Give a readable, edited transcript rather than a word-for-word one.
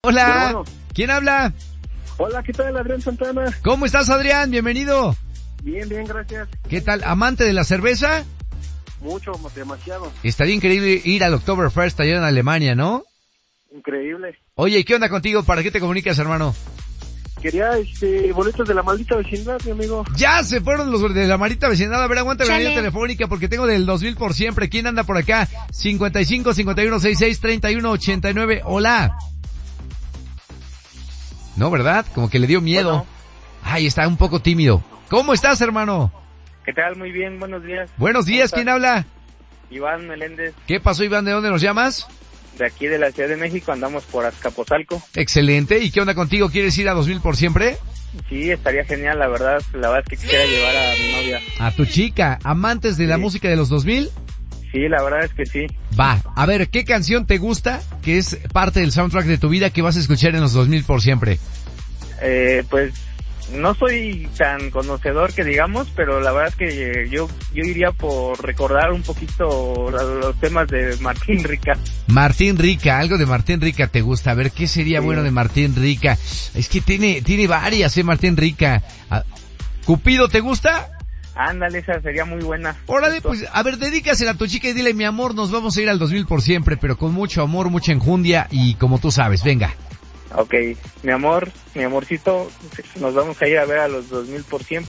Hola. Bueno. ¿Quién habla? Hola, ¿qué tal, Adrián Santana? ¿Cómo estás, Adrián? Bienvenido. Bien, gracias. ¿Qué tal? ¿Amante de la cerveza? Mucho, demasiado. Estaría increíble ir al Oktoberfest allá en Alemania, ¿no? Increíble. Oye, ¿qué onda contigo? ¿Para qué te comunicas, hermano? Quería, boletos de la maldita vecindad, mi amigo. Ya se fueron los de la marita vecindad. A ver, aguántame la Chale. línea telefónica porque tengo del 2000 por siempre. ¿Quién anda por acá? 55 51 66 31 89. Hola. No, ¿verdad? Como que le dio miedo. Bueno. Ay, está un poco tímido. ¿Cómo estás, hermano? ¿Qué tal? Muy bien, buenos días. Buenos días, ¿Cómo ¿quién estás? habla? Iván Meléndez, ¿Qué pasó, Iván? ¿De dónde nos llamas? de aquí de la Ciudad de México, andamos por Azcapotzalco. Excelente. ¿Y qué onda contigo? ¿Quieres ir a 2000 por siempre? Sí, estaría genial, la verdad es que quisiera llevar a mi novia. A tu chica, amantes de la Sí. música de los 2000. Sí, la verdad es que sí. Va, a ver, ¿qué canción te gusta que es parte del soundtrack de tu vida que vas a escuchar en los 2000 por siempre? Pues no soy tan conocedor que digamos, pero la verdad es que yo iría por recordar un poquito los temas de Martín Rica. Martín Rica, algo de Martín Rica te gusta. A ver, ¿qué sería Sí. bueno de Martín Rica? Es que tiene varias, Martín Rica. Ah, ¿Cupido te gusta? Ándale, esa sería muy buena. Órale, Justo. pues, a ver, dedícasela a tu chica y dile, mi amor, nos vamos a ir al 2000 por siempre, pero con mucho amor, mucha enjundia y como tú sabes, venga. Ok, mi amorcito, nos vamos a ir a ver a los 2000 por siempre.